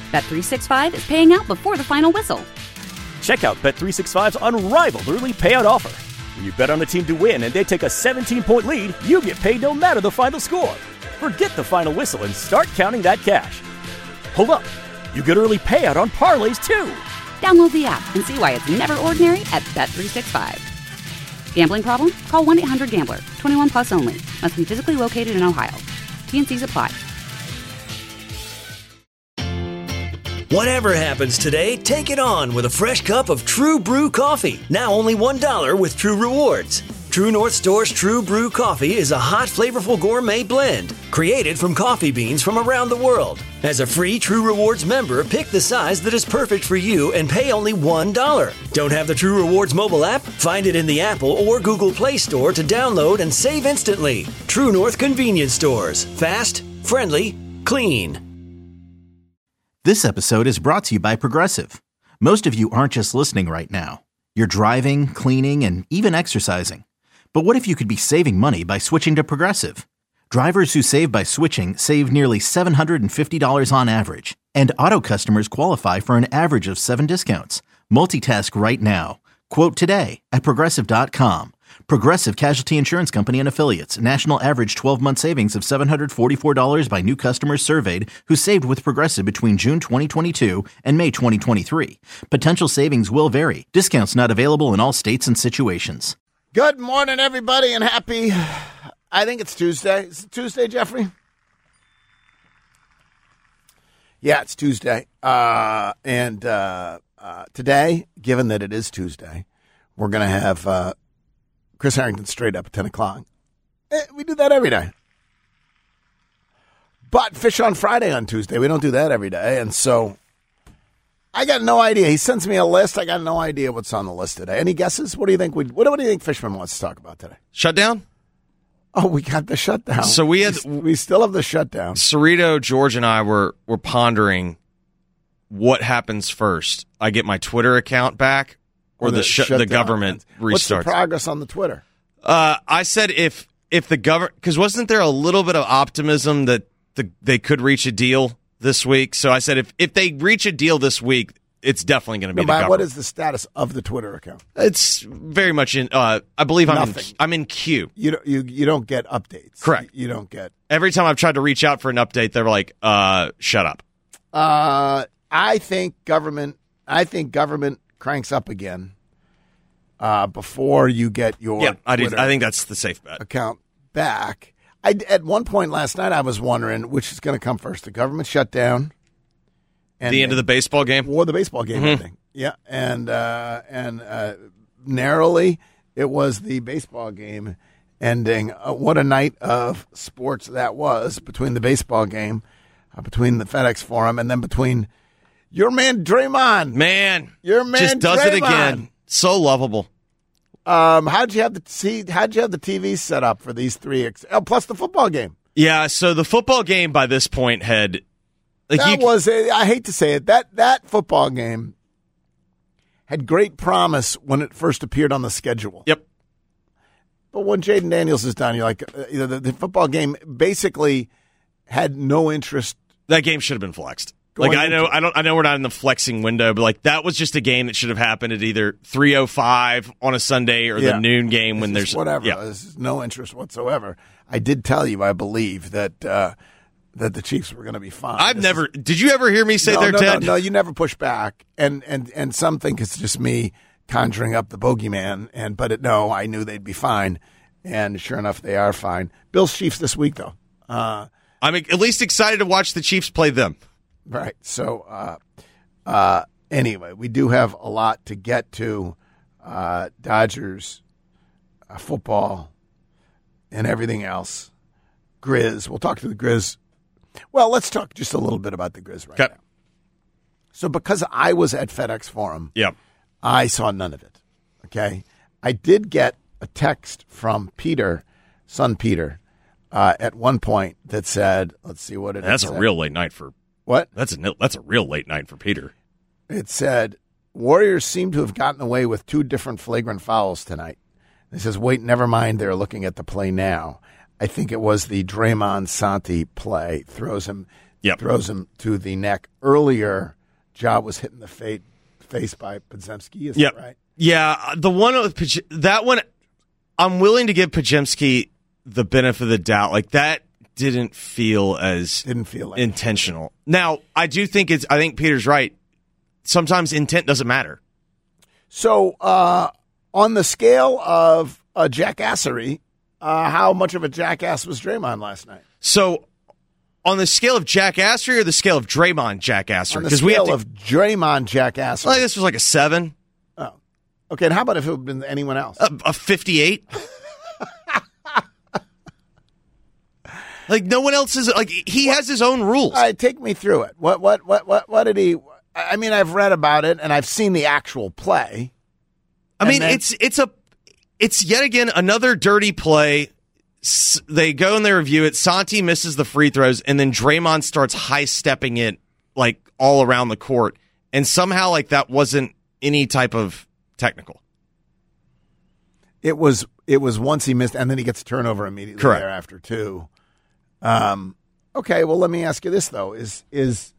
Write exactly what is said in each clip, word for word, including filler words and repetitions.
Bet three sixty-five is paying out before the final whistle. Check out Bet three sixty-five's unrivaled early payout offer. When you bet on a team to win and they take a seventeen-point lead, you get paid no matter the final score. Forget the final whistle and start counting that cash. Hold up. You get early payout on parlays, too. Download the app and see why it's never ordinary at Bet three sixty-five. Gambling problem? Call one eight hundred gambler. twenty-one plus only. Must be physically located in Ohio. T and C's apply. Whatever happens today, take it on with a fresh cup of True Brew coffee. Now only one dollar with True Rewards. True North Store's True Brew coffee is a hot, flavorful gourmet blend created from coffee beans from around the world. As a free True Rewards member, pick the size that is perfect for you and pay only one dollar. Don't have the True Rewards mobile app? Find it in the Apple or Google Play Store to download and save instantly. True North Convenience Stores. Fast, friendly, clean. This episode is brought to you by Progressive. Most of you aren't just listening right now. You're driving, cleaning, and even exercising. But what if you could be saving money by switching to Progressive? Drivers who save by switching save nearly seven hundred fifty dollars on average. And auto customers qualify for an average of seven discounts. Multitask right now. Quote today at Progressive dot com. Progressive Casualty Insurance Company and Affiliates. National average twelve-month savings of seven hundred forty-four dollars by new customers surveyed who saved with Progressive between June twenty twenty-two and May twenty twenty-three. Potential savings will vary. Discounts not available in all states and situations. Good morning, everybody, and happy, I think it's Tuesday. Is it Tuesday, Jeffrey? Yeah, it's Tuesday. Uh, and uh, uh, today, given that it is Tuesday, we're going to have uh, Chris Harrington straight up at ten o'clock. Eh, we do that every day. But Fish on Friday on Tuesday. We don't do that every day. And so I got no idea. He sends me a list. I got no idea what's on the list today. Any guesses? What do you think? We, what, what do you think Fishman wants to talk about today? Shutdown? Oh, we got the shutdown. So we had we, we still have the shutdown. Cerrito, George, and I were were pondering what happens first. I get my Twitter account back, or, or the the, sh- the government restarts. What's the progress on the Twitter? Uh, I said if if the government, because wasn't there a little bit of optimism that the, they could reach a deal this week? So I said if if they reach a deal this week, it's definitely going to be no, the government. What is the status of the Twitter account? It's very much in. Uh, I believe I'm in, I'm in queue. You don't, you you don't get updates. Correct. You, you don't get. Every time I've tried to reach out for an update, they're like, uh, "Shut up." Uh, I think government. I think government cranks up again uh, before you get your. Yeah, I do. Twitter I think that's the safe bet. Account back. I at one point last night I was wondering which is going to come first: the government shutdown. And the end of the baseball game? Or the baseball game, mm-hmm. I think. Yeah, and uh, and uh, narrowly, it was the baseball game ending. Uh, what a night of sports that was between the baseball game, uh, between the FedEx Forum, and then between your man Draymond. Man, your man just does Draymond. it again. So lovable. Um, how'd you have the see? How'd you have the T V set up for these three? Ex- oh, plus the football game. Yeah, so the football game by this point had. Like that you, was, a, I hate to say it, that that football game had great promise when it first appeared on the schedule. Yep. But when Jaden Daniels is done, you're like, uh, you know, the, the football game basically had no interest. That game should have been flexed. Like I know, I don't, I know we're not in the flexing window, but like that was just a game that should have happened at either three oh five on a Sunday or yeah. the noon game when there's whatever. Yeah. There's no interest whatsoever. I did tell you, I believe that. Uh, that the Chiefs were going to be fine. I've this never. Is, did you ever hear me say no, they're no, dead? No, no, you never push back, and and and some think it's just me conjuring up the bogeyman. And but it, no, I knew they'd be fine, and sure enough, they are fine. Bills Chiefs this week though. Uh, I'm at least excited to watch the Chiefs play them. Right. So uh, uh, anyway, we do have a lot to get to. Uh, Dodgers uh, football and everything else. Grizz. We'll talk to the Grizz. Well, let's talk just a little bit about the Grizz right okay. now. So because I was at FedEx Forum, yep. I saw none of it, okay? I did get a text from Peter, son Peter, uh, at one point that said, let's see what it That's is. That's a real late night for what? That's a that's a real late night for Peter. It said, Warriors seem to have gotten away with two different flagrant fouls tonight. It says, wait, never mind, they're looking at the play now. I think it was the Draymond Santi play, throws him Yep. Throws him to the neck. Earlier, Ja was hit in the fa- face by Podziemski. Is Yep. that right? Yeah, the one with Paj- that one, I'm willing to give Podziemski the benefit of the doubt. Like, that didn't feel as Didn't feel like intentional. Now, I do think it's, I think Peter's right. Sometimes intent doesn't matter. So, uh, on the scale of a jackassery, uh, how much of a jackass was Draymond last night? So, on the scale of jackassery or the scale of Draymond jackassery? On the Because scale we have to, of Draymond jackassery. like, this was like a seven, Oh. Okay, and how about if it had been anyone else? a, a fifty-eight. Like, no one else is, like, he has his own rules. All right, take me through it. What, what, what, what, what did he? I mean, I've read about it and I've seen the actual play. I mean, then- it's it's a it's yet again another dirty play. S- They go and they review it. Santi misses the free throws, and then Draymond starts high stepping it like all around the court, and somehow like that wasn't any type of technical. It was. It was once he missed, and then he gets a turnover immediately Correct. thereafter too. Um. Okay. Well, let me ask you this though: Is is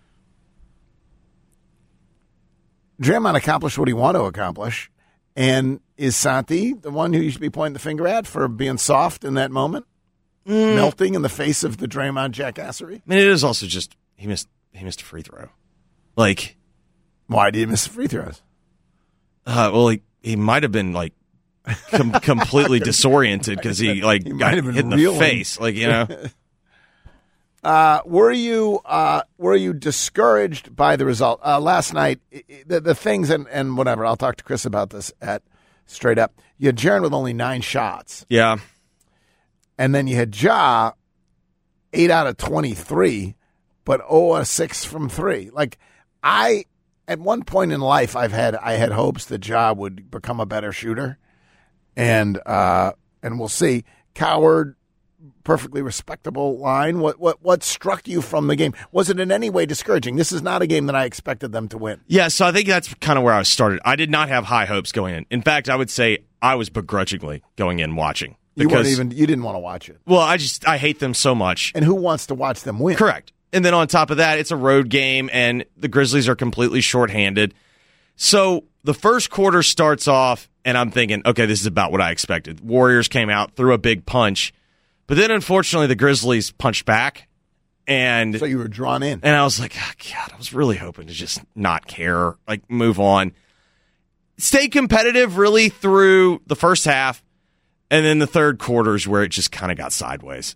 Draymond accomplished what he wanted to accomplish? And is Santi the one who you should be pointing the finger at for being soft in that moment? Mm. Melting in the face of the Draymond jackassery? I mean, it is also just he missed he missed a free throw. Like, Why did he miss the free throws? uh, well, he he might have been like com- completely disoriented because he like He might got have been hit in the reeling. face. Like, you know, Uh, were you uh, were you discouraged by the result uh, last night? I- I- The, the things and, and whatever. I'll talk to Chris about this at straight up. You had Jaren with only nine shots, yeah. and then you had Ja eight out of twenty three, but oh a six from three. Like I, at one point in life, I've had I had hopes that Ja would become a better shooter, and uh, and we'll see. Coward. Perfectly respectable line. What what what struck you from the game? Was it in any way discouraging? This is not a game that I expected them to win. Yeah, so I think that's kind of where I started. I did not have high hopes going in. In fact, I would say I was begrudgingly going in watching. You weren't Because, even you didn't want to watch it. well, I just I hate them so much. And who wants to watch them win? Correct. And then on top of that, it's a road game, and the Grizzlies are completely shorthanded. So the first quarter starts off, and I'm thinking, okay, this is about what I expected. Warriors came out, threw a big punch, but then unfortunately the Grizzlies punched back, and So you were drawn in. and I was like, oh, God, I was really hoping to just not care, like move on. Stay competitive really through the first half, and then the third quarter is where it just kind of got sideways.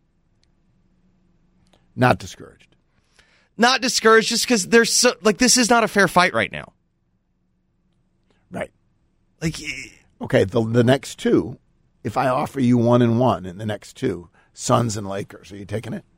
Not discouraged. Not discouraged just because there's so, like, this is not a fair fight right now. Right. Like, Okay, the the next two, if I offer you one and one in the next two, Suns and Lakers, are you taking it?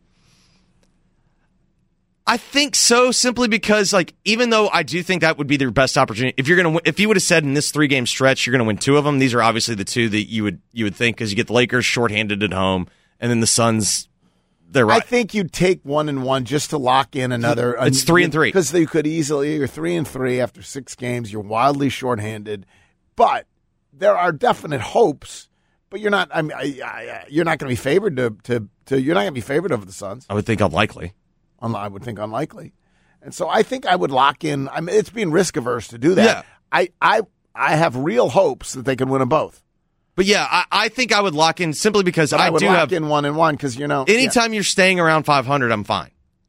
I think so, simply because, like, even though I do think that would be their best opportunity, if you're gonna, if you would have said in this three game stretch you're gonna win two of them, these are obviously the two that you would you would think because you get the Lakers shorthanded at home, and then the Suns, they're right. I think you'd take one and one just to lock in another. It's three and three. Because you could easily, you're three and three after six games. You're wildly shorthanded, but there are definite hopes. But you're not. I mean, I, I, you're not going to be favored to, to to. You're not going to be favored over the Suns. I would think unlikely. I would think unlikely, and so I think I would lock in. I mean, it's being risk averse to do that. Yeah. I I I have real hopes that they can win them both. But yeah, I, I think I would lock in simply because But I, I, would do lock have. in one and one because you know. Anytime you're staying around five hundred, I'm fine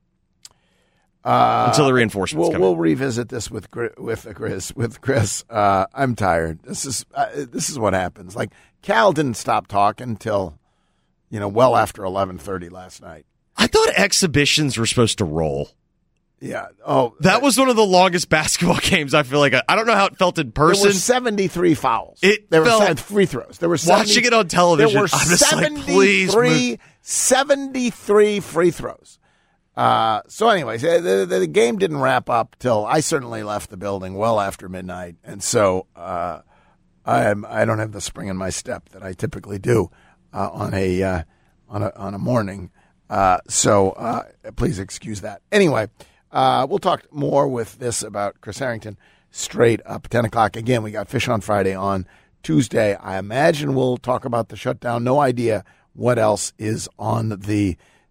Uh, until the reinforcements We'll, come we'll in. revisit this with Gri- with Chris. With Chris, uh, I'm tired. This is uh, this is what happens. Like Cal didn't stop talking until, you know, well after eleven thirty last night. I thought exhibitions were supposed to roll. Yeah. Oh, That was one of the longest basketball games. I feel like I, I don't know how it felt in there person. were seventy-three fouls. It there were felt- seven free throws. There were Watching seventy it on television, There were I'm just like, please seventy-three, move. seventy-three free throws. Uh, so, anyways, uh, the, the, the game didn't wrap up till I certainly left the building well after midnight, and so uh, I'm I don't have the spring in my step that I typically do uh, on a uh, on a on a morning. Uh, so uh, please excuse that. Anyway, uh, we'll talk more with this about Chris Harrington straight up ten o'clock. Again, we got Fish on Friday. On Tuesday, I imagine we'll talk about the shutdown. No idea what else is on the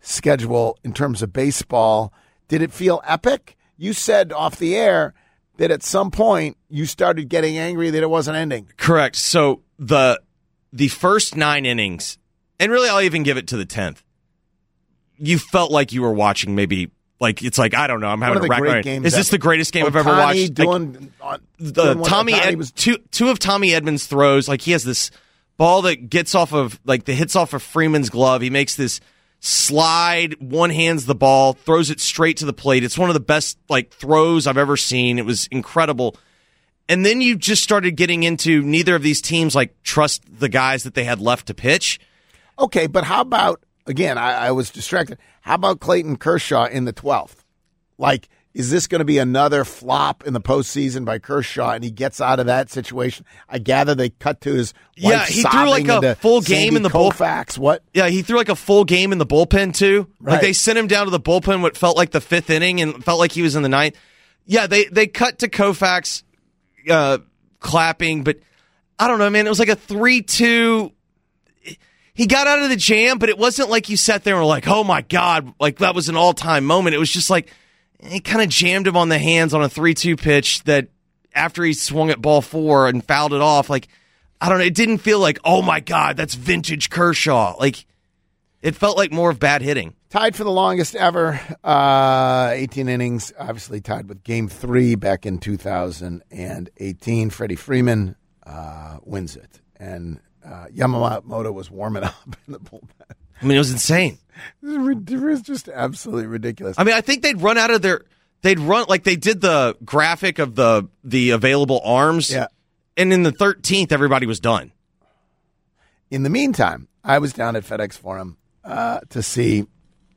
schedule in terms of baseball. Did it feel epic? You said off the air that at some point you started getting angry that it wasn't ending. Correct. So the the first nine innings, and really I'll even give it to the tenth, you felt like you were watching maybe, like, it's like, I don't know, I'm having a rack my brain. Is this the greatest game I've ever watched? Doing, like, the Tommy Ed, was... two, two of Tommy Edmonds' throws, like he has this ball that gets off of, like the hits off of Freeman's glove. He makes this slide, one hands the ball, throws it straight to the plate. It's one of the best like throws I've ever seen. It was incredible. And then you just started getting into neither of these teams like trust the guys that they had left to pitch. Okay, but how about, again, I, I was distracted. How about Clayton Kershaw in the twelfth? Like, is this going to be another flop in the postseason by Kershaw, and he gets out of that situation? I gather they cut to his wife yeah. He threw like a full game Sandy in the Koufax. What? Yeah, he threw like a full game in the bullpen too. Right. Like they sent him down to the bullpen, what felt like the fifth inning, and felt like he was in the ninth. Yeah, they they cut to Koufax uh, clapping, but I don't know, man. It was like a three two. He got out of the jam, but it wasn't like you sat there and were like, "Oh my god!" Like that was an all time moment. It was just like. It kind of jammed him on the hands on a three two pitch that after he swung at ball four and fouled it off, like, I don't know, it didn't feel like, oh my God, that's vintage Kershaw. Like, it felt like more of bad hitting. Tied for the longest ever, uh, eighteen innings, obviously tied with game three back in two thousand eighteen. Freddie Freeman uh, wins it. And uh, Yamamoto was warming up in the bullpen. I mean, it was insane. It was just absolutely ridiculous. I mean, I think they'd run out of their, they'd run, like they did the graphic of the the available arms. Yeah. And in the thirteenth, everybody was done. In the meantime, I was down at FedEx Forum uh, to see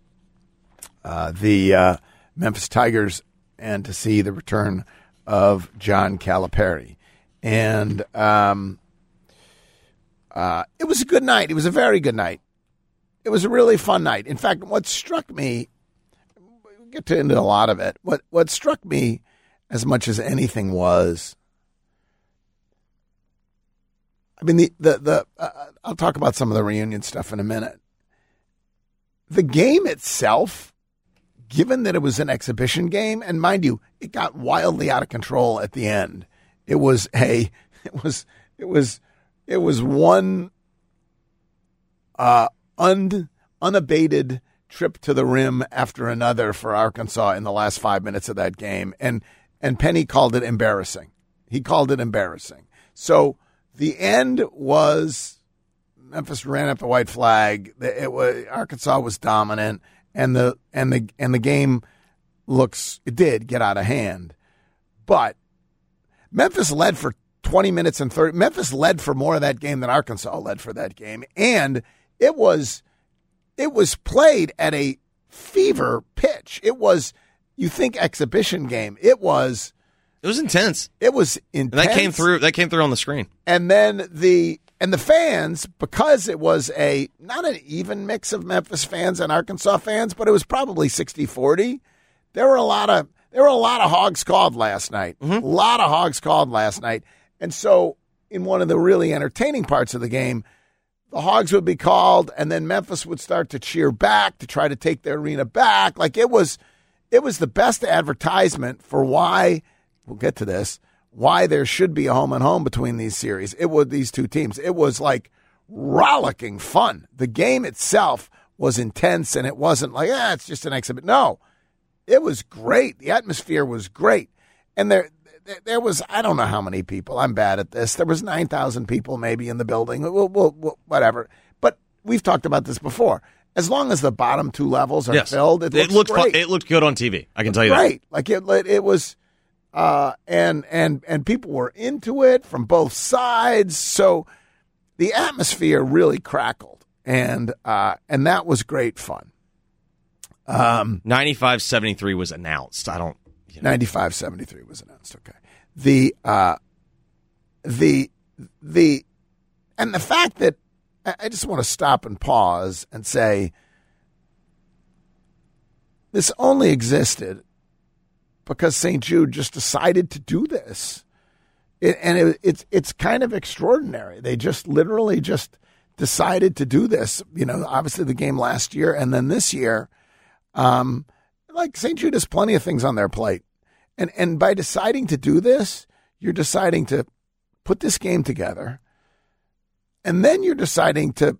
uh, the uh, Memphis Tigers and to see the return of John Calipari. And um, uh, it was a good night. It was a very good night. It was a really fun night. In fact, what struck me, we'll get to into a lot of it, what what struck me as much as anything was, I mean, the, the, the uh, I'll talk about some of the reunion stuff in a minute. The game itself, given that it was an exhibition game, and mind you, it got wildly out of control at the end. It was a, it was, it was, it was one, uh, Un, unabated trip to the rim after another for Arkansas in the last five minutes of that game. And and Penny called it embarrassing. He called it embarrassing. So the end was Memphis ran up the white flag. It was, Arkansas was dominant, and the and the and the game looks it did get out of hand. But Memphis led for twenty minutes and thirty. Memphis led for more of that game than Arkansas led for that game, and It was it was played at a fever pitch. It was, you think, exhibition game. It was It was intense. It was intense. And that came through that came through on the screen. And then the and the fans, because it was a not an even mix of Memphis fans and Arkansas fans, but it was probably sixty forty. There were a lot of there were a lot of hogs called last night. Mm-hmm. A lot of hogs called last night. And so in one of the really entertaining parts of the game, the Hogs would be called, and then Memphis would start to cheer back to try to take their arena back. Like it was, it was the best advertisement for why, we'll get to this, why there should be a home and home between these series. It was these two teams. It was like rollicking fun. The game itself was intense, and it wasn't like, ah, it's just an exhibit. No, it was great. The atmosphere was great. And there, There was, I don't know how many people. I'm bad at this. There was nine thousand people maybe in the building. We'll, we'll, we'll, whatever. But we've talked about this before. As long as the bottom two levels are yes. filled, it, it looks looked great. Fun. It looked good on T V. I can tell you great. that. Like it, it was, uh, and and and people were into it from both sides. So the atmosphere really crackled, and uh, and that was great fun. Um, ninety-five seventy-three was announced. I don't. You know. ninety-five seventy-three was announced. Okay. The uh, the the and the fact that I just want to stop and pause and say this only existed because Saint Jude just decided to do this, it, and it, it's it's kind of extraordinary. They just literally just decided to do this, you know, obviously the game last year and then this year, um, like Saint Jude has plenty of things on their plate. And and by deciding to do this, you're deciding to put this game together. And then you're deciding to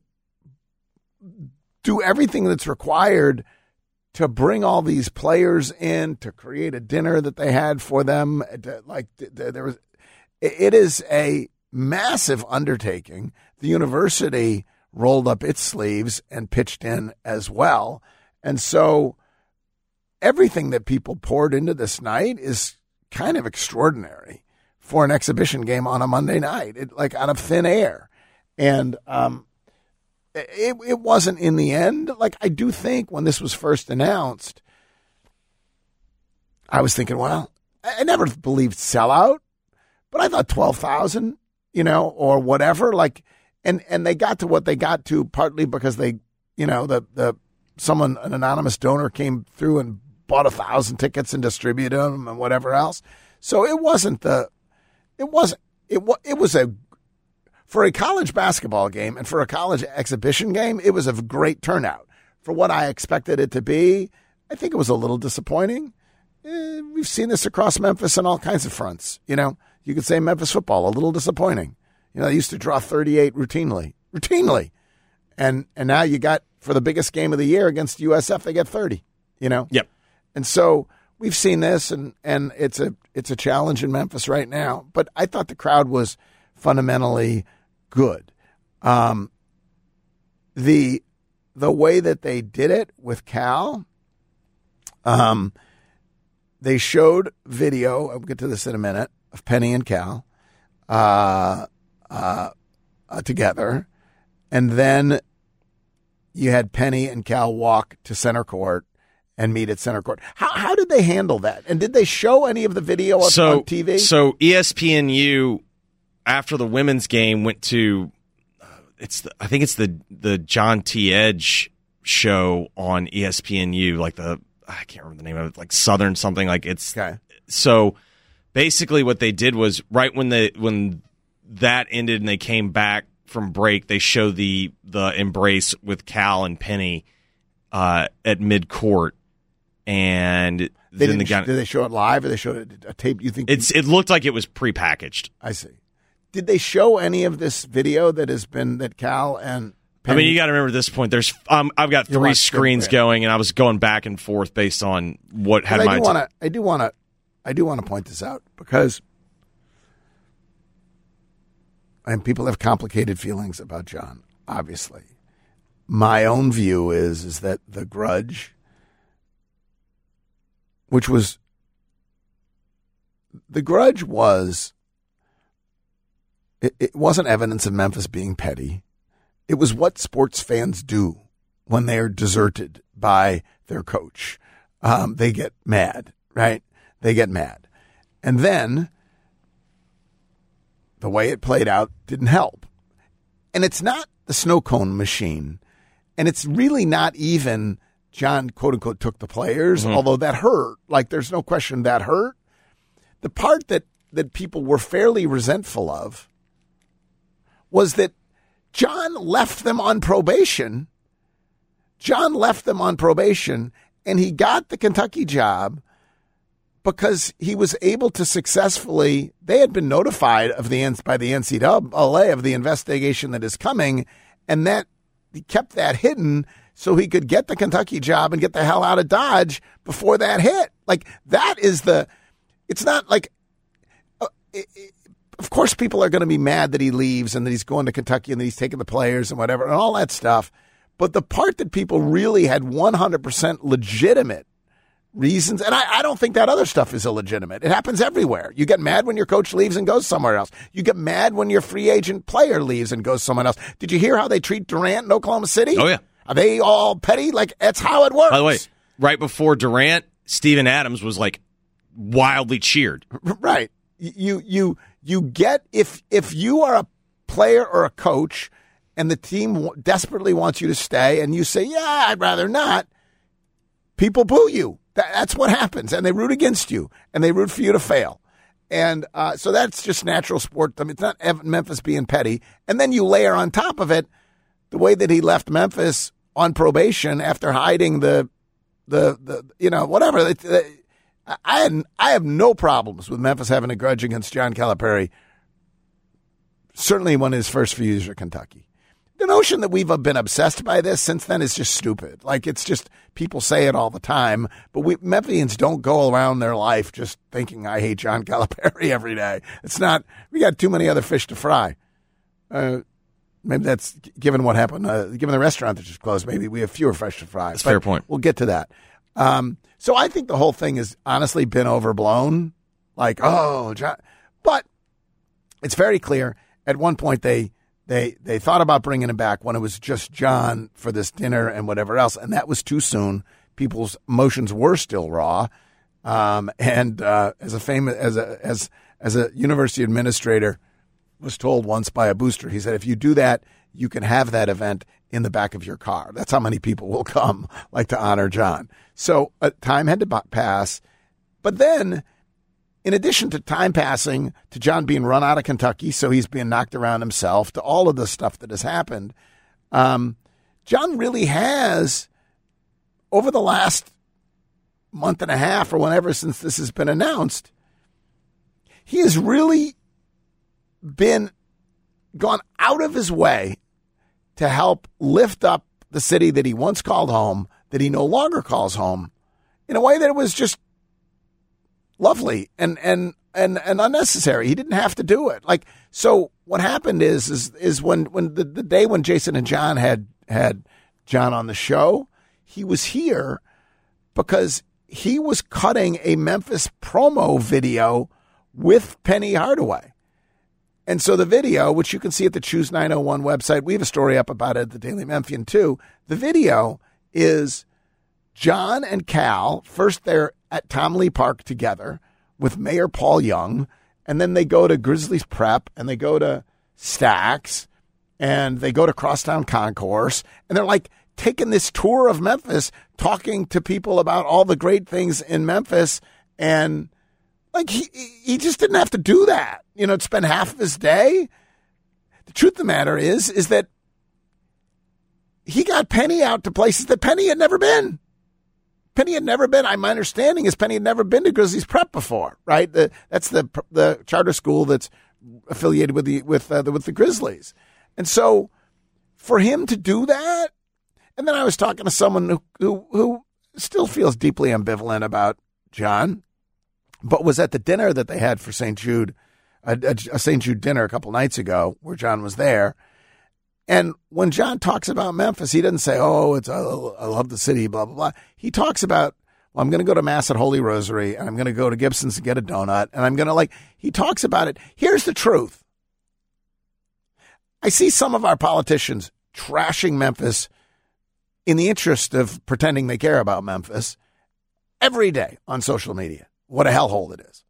do everything that's required to bring all these players in, to create a dinner that they had for them. To, like there was, it is a massive undertaking. The university rolled up its sleeves and pitched in as well. And so everything that people poured into this night is kind of extraordinary for an exhibition game on a Monday night, it, like out of thin air. And um, it, it wasn't in the end. Like, I do think when this was first announced, I was thinking, well, I never believed sellout, but I thought twelve thousand, you know, or whatever. Like, and, and they got to what they got to partly because they, you know, the, the, someone, an anonymous donor came through and bought a thousand tickets and distributed them and whatever else. So it wasn't the, it wasn't, it was, it was a, for a college basketball game and for a college exhibition game, it was a great turnout. For what I expected it to be, I think it was a little disappointing. Eh, we've seen this across Memphis on all kinds of fronts. You know, you could say Memphis football, a little disappointing. You know, they used to draw thirty-eight routinely, routinely. And, and now you got, for the biggest game of the year against U S F, they get thirty, you know? Yep. And so we've seen this, and, and it's a it's a challenge in Memphis right now. But I thought the crowd was fundamentally good. Um, the the way that they did it with Cal, um, they showed video. I'll get to this in a minute of Penny and Cal uh, uh, uh, together, and then you had Penny and Cal walk to center court and meet at center court. How how did they handle that? And did they show any of the video on, so, on T V? So E S P N U, after the women's game, went to uh, it's the, I think it's the the John T. Edge show on E S P N U, like the I can't remember the name of it, like Southern something. Like it's okay. So basically, what they did was right when the when that ended and they came back from break, they show the the embrace with Cal and Penny uh, at mid court. And they then the sh- guy, did they show it live or they showed it a tape? You think it's it looked like it was prepackaged. I see. Did they show any of this video that has been that Cal and Penny? I mean, you got to remember at this point. There's um, I've got three screens going, and I was going back and forth based on what had I my. Do wanna, I do want to. I do want to point this out because, and people have complicated feelings about John. Obviously, my own view is is that the grudge, which was, the grudge was, it, it wasn't evidence of Memphis being petty. It was what sports fans do when they are deserted by their coach. Um, they get mad, right? They get mad. And then the way it played out didn't help. And it's not the snow cone machine. And it's really not even John, quote unquote, took the players, mm-hmm. although that hurt. Like, there's no question that hurt. The part that, that people were fairly resentful of was that John left them on probation. John left them on probation, and he got the Kentucky job because he was able to successfully, they had been notified of the by the N C double A of the investigation that is coming, and that he kept that hidden so he could get the Kentucky job and get the hell out of Dodge before that hit. Like, that is the, it's not like, uh, it, it, of course people are going to be mad that he leaves and that he's going to Kentucky and that he's taking the players and whatever and all that stuff. But the part that people really had one hundred percent legitimate reasons, and I, I don't think that other stuff is illegitimate. It happens everywhere. You get mad when your coach leaves and goes somewhere else. You get mad when your free agent player leaves and goes somewhere else. Did you hear how they treat Durant in Oklahoma City? Oh, yeah. Are they all petty? Like, that's how it works. By the way, right before Durant, Steven Adams was, like, wildly cheered. Right. You you you get, if if you are a player or a coach and the team desperately wants you to stay and you say, yeah, I'd rather not, people boo you. That, that's what happens. And they root against you and they root for you to fail. And uh, so that's just natural sport. I mean, it's not Memphis being petty. And then you layer on top of it the way that he left Memphis on probation after hiding the, the, the you know, whatever. It, it, I had, I have no problems with Memphis having a grudge against John Calipari, certainly when his first few years at Kentucky. The notion that we've been obsessed by this since then is just stupid. Like, it's just, people say it all the time, but we Memphians don't go around their life just thinking, I hate John Calipari every day. It's not, we got too many other fish to fry. Uh, maybe that's, given what happened, uh, given the restaurant that just closed, maybe we have fewer fish to fry. That's a fair point. We'll get to that. Um, so I think the whole thing has honestly been overblown. Like, oh, John. But it's very clear. At one point, they, They they thought about bringing him back when it was just John for this dinner and whatever else, and that was too soon. People's emotions were still raw, um, and uh, as a famous as a as as a university administrator was told once by a booster, he said, if you do that, you can have that event in the back of your car. That's how many people will come, like to honor John. So uh, time had to b- pass, but then, in addition to time passing, to John being run out of Kentucky, so he's being knocked around himself, to all of the stuff that has happened, um, John really has, over the last month and a half or whenever since this has been announced, he has really been gone out of his way to help lift up the city that he once called home, that he no longer calls home, in a way that it was just lovely and, and, and, and unnecessary. He didn't have to do it. Like, so what happened is, is, is when, when the, the day when Jason and John had, had John on the show, he was here because he was cutting a Memphis promo video with Penny Hardaway. And so the video, which you can see at the Choose nine oh one website, we have a story up about it at the Daily Memphian too. The video is John and Cal, first they're at Tom Lee Park together with Mayor Paul Young, and then they go to Grizzlies Prep, and they go to Stax, and they go to Crosstown Concourse, and they're like taking this tour of Memphis, talking to people about all the great things in Memphis, and like he he just didn't have to do that, you know, to spend half of his day. The truth of the matter is, is that he got Penny out to places that Penny had never been. Penny had never been. My understanding is Penny had never been to Grizzlies Prep before, right? The, that's the the charter school that's affiliated with the with uh, the, with the Grizzlies, and so for him to do that, and then I was talking to someone who who, who still feels deeply ambivalent about John, but was at the dinner that they had for Saint Jude, a, a, a Saint Jude dinner a couple nights ago, where John was there. And when John talks about Memphis, he doesn't say, oh, it's I love the city, blah, blah, blah. He talks about, well, I'm going to go to Mass at Holy Rosary, and I'm going to go to Gibson's to get a donut, and I'm going to like, he talks about it. Here's the truth. I see some of our politicians trashing Memphis in the interest of pretending they care about Memphis every day on social media. What a hellhole it is.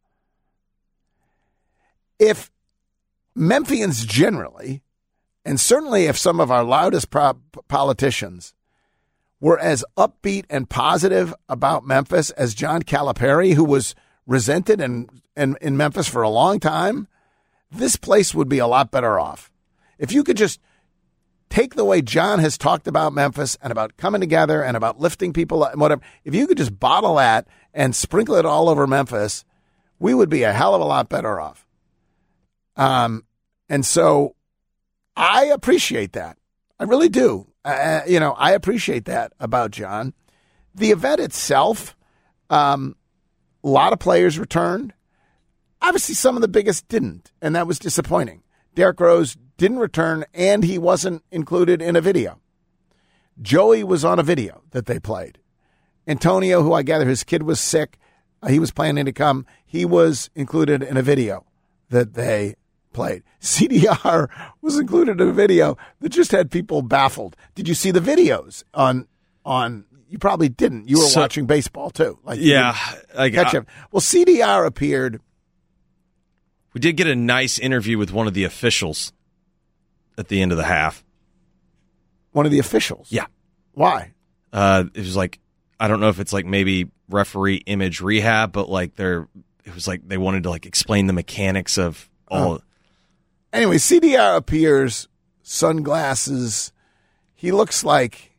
If Memphians generally, and certainly if some of our loudest pro- politicians were as upbeat and positive about Memphis as John Calipari, who was resented and in, in Memphis for a long time, this place would be a lot better off. If you could just take the way John has talked about Memphis and about coming together and about lifting people and whatever, if you could just bottle that and sprinkle it all over Memphis, we would be a hell of a lot better off. Um, and so I appreciate that. I really do. Uh, you know, I appreciate that about John. The event itself, um, a lot of players returned. Obviously, some of the biggest didn't, and that was disappointing. Derrick Rose didn't return, and he wasn't included in a video. Joey was on a video that they played. Antonio, who I gather his kid was sick, uh, he was planning to come. He was included in a video that they played. C D R was included in a video that just had people baffled. Did you see the videos on on? You probably didn't. You were so, watching baseball too. Like yeah, like, catch up. Well, C D R appeared. We did get a nice interview with one of the officials at the end of the half. One of the officials? Yeah. Why? Uh, it was like, I don't know if it's like maybe referee image rehab, but like they're, it was like they wanted to like explain the mechanics of all. Oh. Anyway, C D R appears, sunglasses, he looks like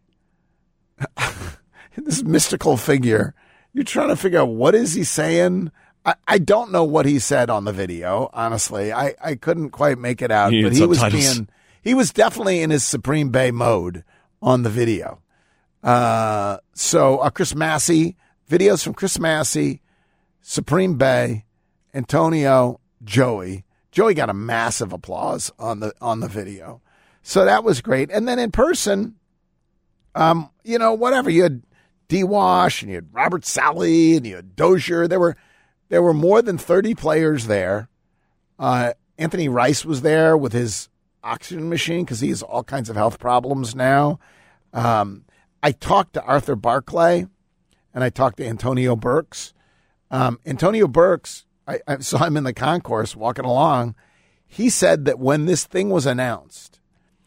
this mystical figure. You're trying to figure out what is he saying. I, I don't know what he said on the video, honestly. I, I couldn't quite make it out, but he was being he was definitely in his Supreme Bay mode on the video. Uh, so uh, Chris Massey, videos from Chris Massey, Supreme Bay, Antonio, Joey. Joey got a massive applause on the on the video. So that was great. And then in person, um, you know, whatever. You had D-Wash and you had Robert Saleh and you had Dozier. There were there were more than thirty players there. Uh, Anthony Rice was there with his oxygen machine because he has all kinds of health problems now. Um, I talked to Arthur Barclay and I talked to Antonio Burks. Um, Antonio Burks, I, I saw him in the concourse walking along. He said that when this thing was announced,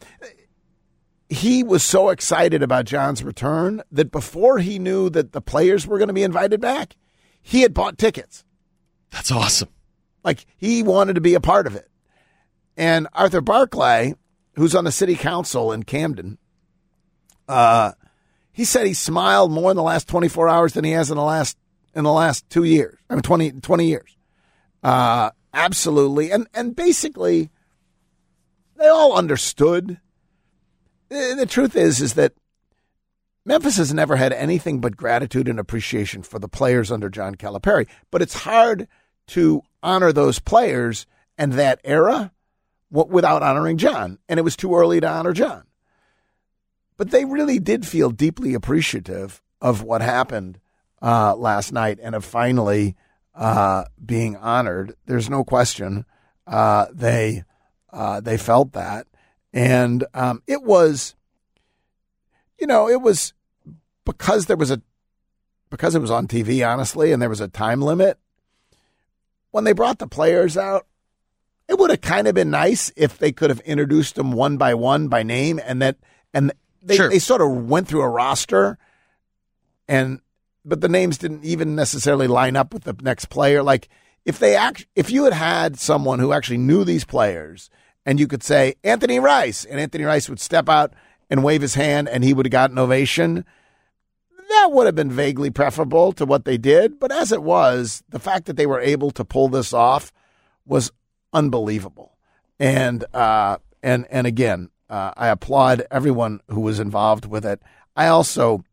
he was so excited about John's return that before he knew that the players were going to be invited back, he had bought tickets. That's awesome. Like, he wanted to be a part of it. And Arthur Barclay, who's on the city council in Camden, uh, he said he smiled more in the last twenty-four hours than he has in the last in the last two years. I mean, twenty, twenty years. Uh, absolutely. And and basically, they all understood. The, the truth is, is that Memphis has never had anything but gratitude and appreciation for the players under John Calipari. But it's hard to honor those players and that era without honoring John. And it was too early to honor John. But they really did feel deeply appreciative of what happened uh, last night and of finally uh, being honored. There's no question uh, they uh, they felt that. And um, it was, you know, it was because there was a, because it was on T V, honestly, and there was a time limit. When they brought the players out, it would have kind of been nice if they could have introduced them one by one by name, and that and they sure. they sort of went through a roster, and but the names didn't even necessarily line up with the next player. Like if they act, if you had had someone who actually knew these players, and you could say Anthony Rice, and Anthony Rice would step out and wave his hand, and he would have got an ovation. That would have been vaguely preferable to what they did, but as it was, the fact that they were able to pull this off was unbelievable. And uh, and and again, uh, I applaud everyone who was involved with it. I also,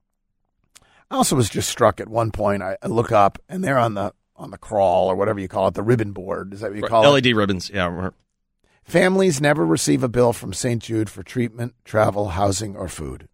I also was just struck at one point. I, I look up and they're on the on the crawl or whatever you call it, the ribbon board. Is that what you call L E D it? L E D ribbons. Yeah. Families never receive a bill from Saint Jude for treatment, travel, housing, or food.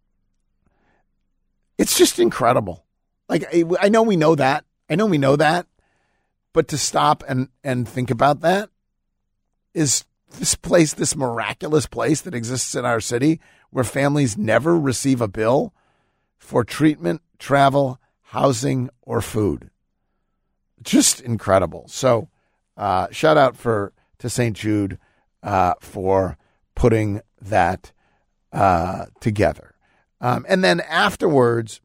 It's just incredible. Like I, I know we know that. I know we know that. But to stop and, and think about that is this place, this miraculous place that exists in our city where families never receive a bill for treatment, travel, housing, or food. Just incredible. So uh, shout out for to Saint Jude uh, for putting that uh, together. Um, and then afterwards,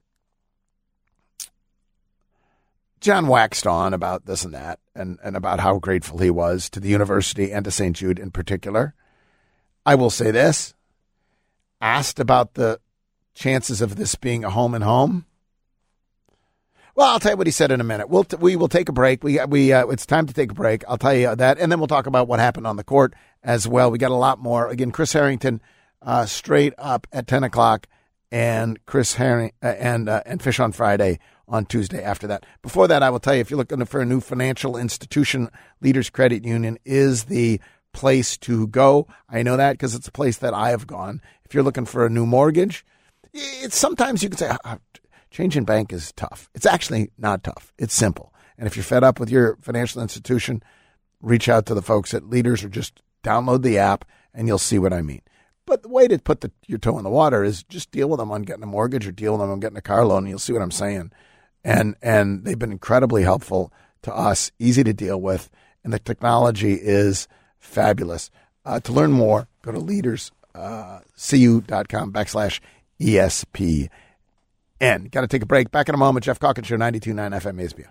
John waxed on about this and that and, and about how grateful he was to the university and to Saint Jude in particular. I will say this. Asked about the chances of this being a home and home. Well, I'll tell you what he said in a minute. We'll t- we will take a break. We we uh, it's time to take a break. I'll tell you that, and then we'll talk about what happened on the court as well. We got a lot more. Again, Chris Harrington uh, straight up at ten o'clock, and Chris Herring uh, and uh, and Fish on Friday on Tuesday after that. Before that, I will tell you, if you're looking for a new financial institution, Leaders Credit Union is the place to go. I know that because it's a place that I have gone. If you're looking for a new mortgage, it's sometimes you can say, oh, changing bank is tough. It's actually not tough. It's simple. And if you're fed up with your financial institution, reach out to the folks at Leaders or just download the app and you'll see what I mean. But the way to put the, your toe in the water is just deal with them on getting a mortgage or deal with them on getting a car loan, and you'll see what I'm saying. And and they've been incredibly helpful to us, easy to deal with, and the technology is fabulous. Uh, to learn more, go to leaders c u dot com backslash E S P N. Got to take a break. Back in a moment. Jeff Calkins Show, ninety-two point nine F M A S B.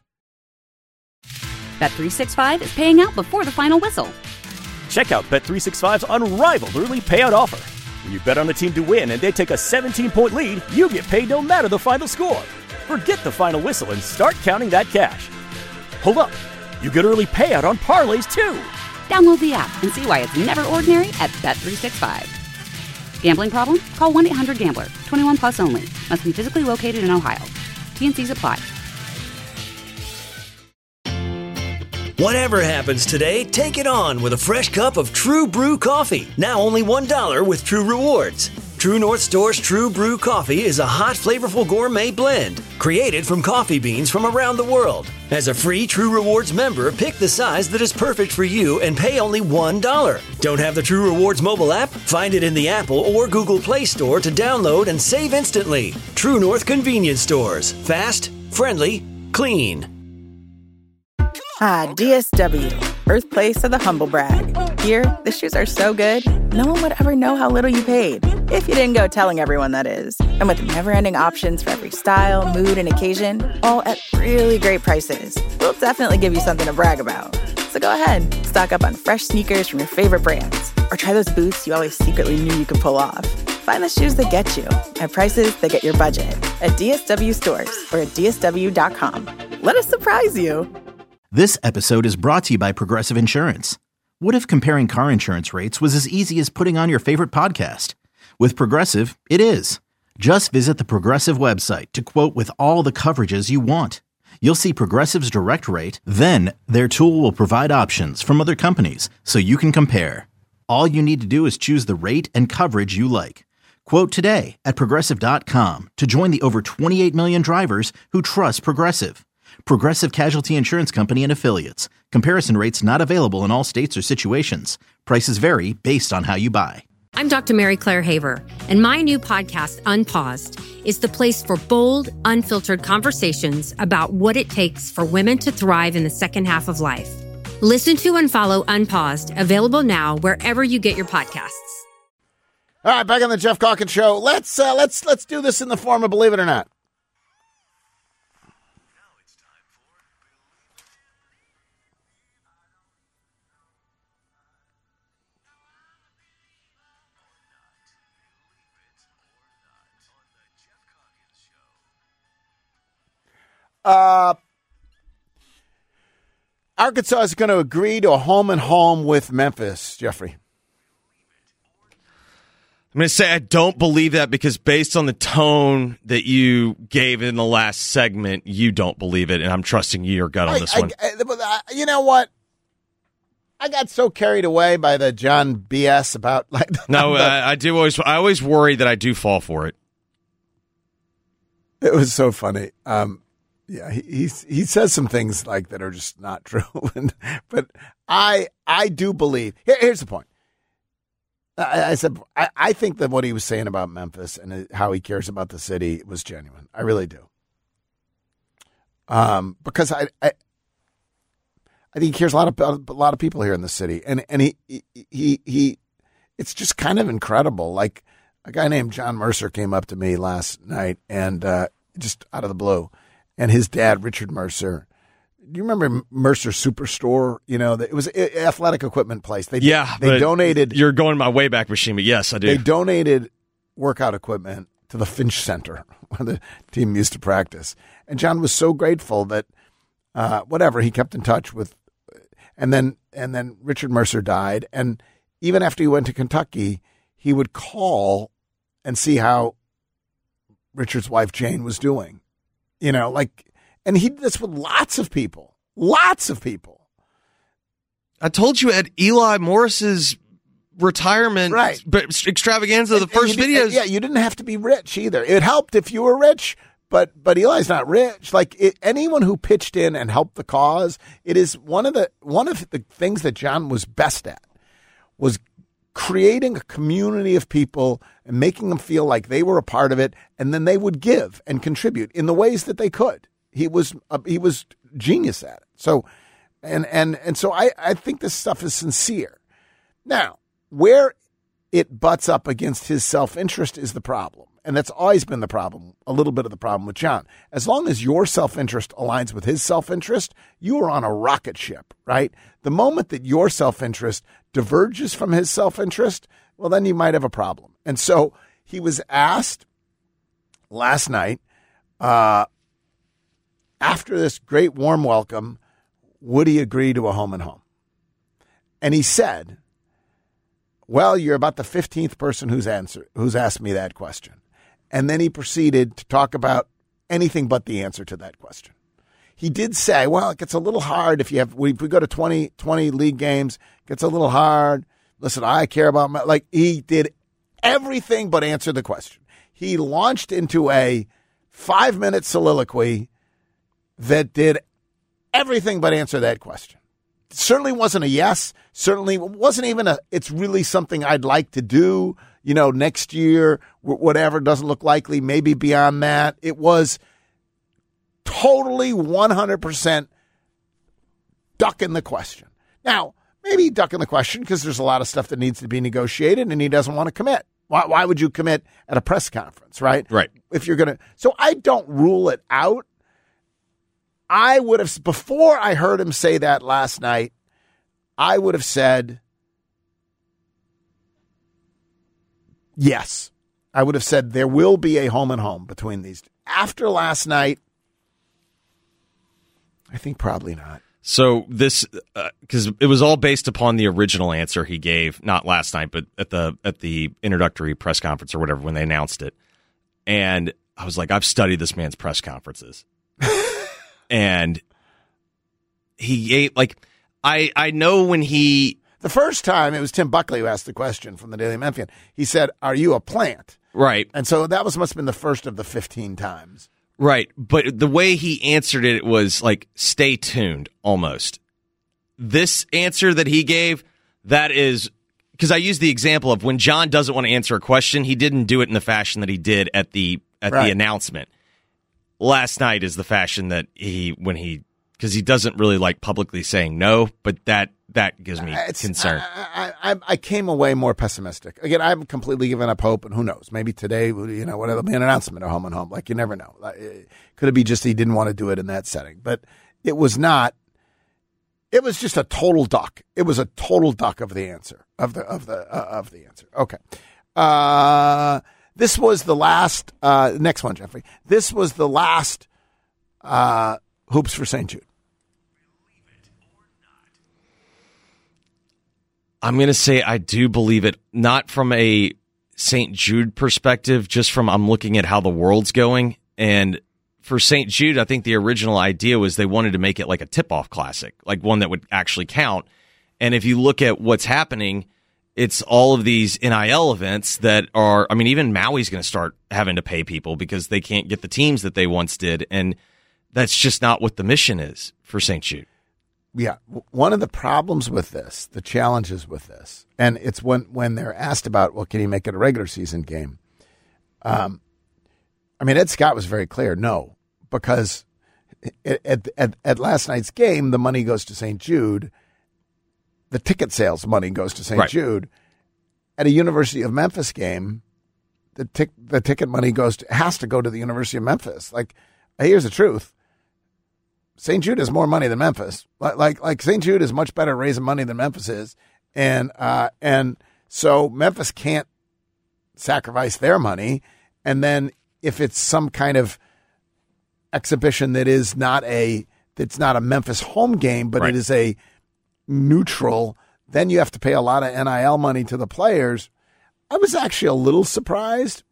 Bet three sixty-five is paying out before the final whistle. Check out Bet three sixty-five's unrivaled early payout offer. When you bet on a team to win and they take a seventeen-point lead, you get paid no matter the final score. Forget the final whistle and start counting that cash. Hold up. You get early payout on parlays, too. Download the app and see why it's never ordinary at Bet three sixty-five. Gambling problem? Call one eight hundred gambler. twenty-one plus only. Must be physically located in Ohio. T and C's apply. Whatever happens today, take it on with a fresh cup of True Brew coffee. Now only one dollar with True Rewards. True North Store's True Brew coffee is a hot, flavorful gourmet blend created from coffee beans from around the world. As a free True Rewards member, pick the size that is perfect for you and pay only one dollar. Don't have the True Rewards mobile app? Find it in the Apple or Google Play Store to download and save instantly. True North Convenience Stores. Fast, friendly, clean. Ah, D S W, birthplace of the humble brag. Here, the shoes are so good, no one would ever know how little you paid. If you didn't go telling everyone, that is. And with never-ending options for every style, mood, and occasion, all at really great prices, we'll definitely give you something to brag about. So go ahead, stock up on fresh sneakers from your favorite brands, or try those boots you always secretly knew you could pull off. Find the shoes that get you at prices that get your budget at D S W stores or at D S W dot com. Let us surprise you. This episode is brought to you by Progressive Insurance. What if comparing car insurance rates was as easy as putting on your favorite podcast? With Progressive, it is. Just visit the Progressive website to quote with all the coverages you want. You'll see Progressive's direct rate, then their tool will provide options from other companies so you can compare. All you need to do is choose the rate and coverage you like. Quote today at Progressive dot com to join the over twenty-eight million drivers who trust Progressive. Progressive Casualty Insurance Company and Affiliates. Comparison rates not available in all states or situations. Prices vary based on how you buy. I'm Doctor Mary Claire Haver, and my new podcast, Unpaused, is the place for bold, unfiltered conversations about what it takes for women to thrive in the second half of life. Listen to and follow Unpaused, available now wherever you get your podcasts. All right, back on the Jeff Calkins Show. Let's uh, let's let's do this in the form of Believe It or Not. Uh, Arkansas is going to agree to a home and home with Memphis, Jeffrey. I'm going to say I don't believe that because based on the tone that you gave in the last segment, you don't believe it, and I'm trusting your gut on I, this I, one. I, you know what? I got so carried away by the John B S about like. No, I, I do always. I always worry that I do fall for it. It was so funny. Um, Yeah, he, he he says some things like that are just not true, but I I do believe. Here, here's the point. I, I said I, I think that what he was saying about Memphis and how he cares about the city was genuine. I really do. Um, because I, I I think he cares a lot of a lot of people here in the city, and and he he he, he it's just kind of incredible. Like a guy named John Mercer came up to me last night, and uh, just out of the blue. And his dad, Richard Mercer. Do you remember Mercer Superstore? You know, it was an athletic equipment place. They, yeah, they donated. You're going my way back machine, but yes, I do. They donated workout equipment to the Finch Center, where the team used to practice. And John was so grateful that, uh, whatever, he kept in touch with. And then, and then Richard Mercer died. And even after he went to Kentucky, he would call and see how Richard's wife, Jane, was doing. You know, like, and he did this with lots of people, lots of people. I told you at Eli Morris's retirement right. extravaganza, the first videos. Yeah, you didn't have to be rich either. It helped if you were rich, but but Eli's not rich. Like it, anyone who pitched in and helped the cause, it is one of the one of the things that John was best at was creating a community of people and making them feel like they were a part of it, and then they would give and contribute in the ways that they could. He was uh, he was genius at it. So, and and and so I, I think this stuff is sincere. Now, where it butts up against his self-interest is the problem, and that's always been the problem. A little bit of the problem with John. As long as your self-interest aligns with his self-interest, you are on a rocket ship, right? The moment that your self-interest diverges from his self-interest, well, then you might have a problem. And so he was asked last night, uh, after this great warm welcome, would he agree to a home and home? And he said, well, you're about the fifteenth person who's answered, who's asked me that question. And then he proceeded to talk about anything but the answer to that question. He did say, well, it gets a little hard if you have, if we go to twenty, twenty league games, it gets a little hard. Listen, I care about my, like he did everything but answer the question. He launched into a five minute soliloquy that did everything but answer that question. It certainly wasn't a yes. Certainly wasn't even a, it's really something I'd like to do, you know, next year, whatever, doesn't look likely, maybe beyond that. It was totally one hundred percent ducking the question. Now, maybe ducking the question because there's a lot of stuff that needs to be negotiated and he doesn't want to commit. Why, why would you commit at a press conference, right? Right. If you're going to. So I don't rule it out. I would have, before I heard him say that last night, I would have said yes. I would have said there will be a home and home between these. After last night, I think probably not. So this, because uh, it was all based upon the original answer he gave, not last night, but at the at the introductory press conference or whatever when they announced it. And I was like, I've studied this man's press conferences. And he ate, like, I, I know when he... The first time, it was Tim Buckley who asked the question from the Daily Memphian. He said, are you a plant? Right. And so that was must have been the first of the fifteen times. Right. But the way he answered it was like, stay tuned, almost. This answer that he gave, that is... Because I used the example of when John doesn't want to answer a question, he didn't do it in the fashion that he did at the at right. the announcement. Last night is the fashion that he, when he, because he doesn't really like publicly saying no, but that that gives me it's, concern. I, I, I came away more pessimistic. Again, I haven't completely given up hope, and who knows? Maybe today, you know, it'll be an announcement of home and home. Like, you never know. Could it be just he didn't want to do it in that setting? But it was not. It was just a total duck. It was a total duck of the answer of the of the uh, of the answer. Okay. Uh, This was the last, uh, next one, Jeffrey. This was the last uh, Hoops for Saint Jude. I'm going to say I do believe it, not from a Saint Jude perspective, just from I'm looking at how the world's going. And for Saint Jude, I think the original idea was they wanted to make it like a tip-off classic, like one that would actually count. And if you look at what's happening, it's all of these N I L events that are, I mean, even Maui's going to start having to pay people because they can't get the teams that they once did. And that's just not what the mission is for Saint Jude. Yeah. One of the problems with this, the challenges with this, and it's when, when they're asked about, well, can you make it a regular season game? Um, I mean, Ed Scott was very clear, no, because at, at, at last night's game, the money goes to Saint Jude. The ticket sales money goes to Saint Right. Jude. At a University of Memphis game, the tic- the ticket money goes to, has to go to the University of Memphis. Like, here's the truth: Saint Jude has more money than Memphis. Like, like, like Saint Jude is much better at raising money than Memphis is, and uh, and so Memphis can't sacrifice their money. And then if it's some kind of exhibition that is not a that's not a Memphis home game, but right. it is a neutral, then you have to pay a lot of N I L money to the players. I was actually a little surprised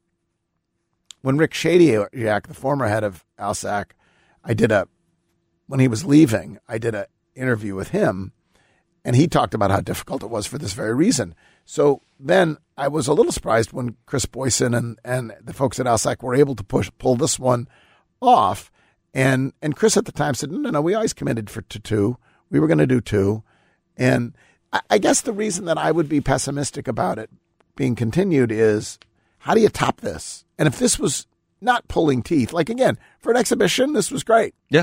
when Rick Shadyac, the former head of Alsac, I did a, when he was leaving, I did an interview with him, and he talked about how difficult it was for this very reason. So then I was a little surprised when Chris Boyson and, and the folks at Alsac were able to push pull this one off. And and Chris at the time said, no, no, no, we always committed for to two. We were going to do two. And I guess the reason that I would be pessimistic about it being continued is, how do you top this? And if this was not pulling teeth, like, again, for an exhibition, this was great. Yeah.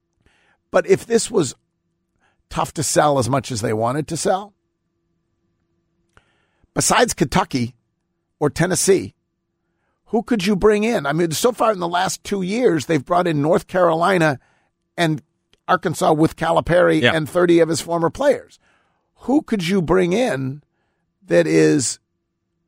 But if this was tough to sell as much as they wanted to sell, besides Kentucky or Tennessee, who could you bring in? I mean, so far in the last two years, they've brought in North Carolina and Arkansas with Calipari yeah. and thirty of his former players. Who could you bring in that is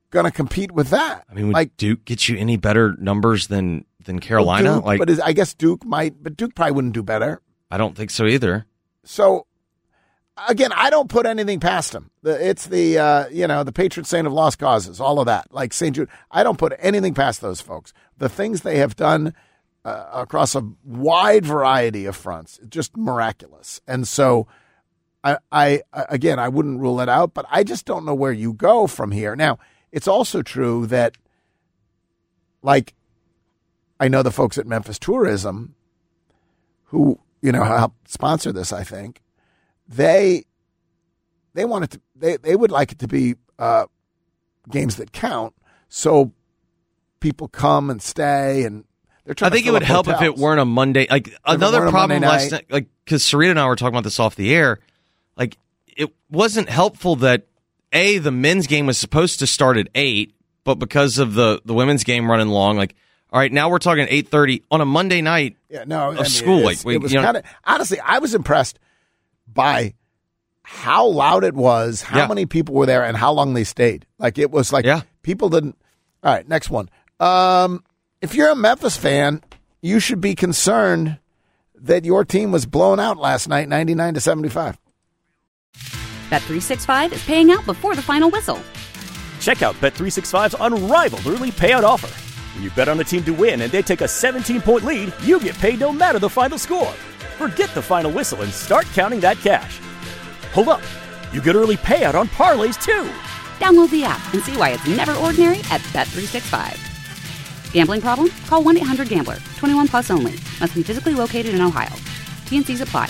going to compete with that. I mean, would like Duke get you any better numbers than than Carolina? Well, Duke, like, but is, I guess Duke might, but Duke probably wouldn't do better. I don't think so either. So, again, I don't put anything past them. The, it's the uh, you know the patron saint of lost causes, all of that. Like Saint Jude, I don't put anything past those folks. The things they have done uh, across a wide variety of fronts, just miraculous. And so, I, I again, I wouldn't rule it out, but I just don't know where you go from here. Now, it's also true that, like, I know the folks at Memphis Tourism, who you know helped sponsor this, I think. They they want it to they, they would like it to be uh, games that count, so people come and stay, and they're trying I think to it would help hotels. if it weren't a Monday. Like another problem last night, like because Serena and I were talking about this off the air. Like it wasn't helpful that a the men's game was supposed to start at eight, but because of the the women's game running long, like all right, now we're talking eight thirty on a Monday night. Yeah, no, of I mean, school. Like we, it was you know, kind of honestly, I was impressed by how loud it was, how Yeah. many people were there, and how long they stayed. Like it was like Yeah. people didn't. All right, next one. Um, if you're a Memphis fan, you should be concerned that your team was blown out last night, ninety-nine to seventy-five. Bet three sixty-five is paying out before the final whistle. Check out Bet three sixty-five's unrivaled early payout offer. When you bet on a team to win and they take a seventeen-point lead, you get paid no matter the final score. Forget the final whistle and start counting that cash. Hold up. You get early payout on parlays, too. Download the app and see why it's never ordinary at Bet three sixty-five. Gambling problem? Call one eight hundred gambler. twenty-one plus only. Must be physically located in Ohio. T N Cs apply.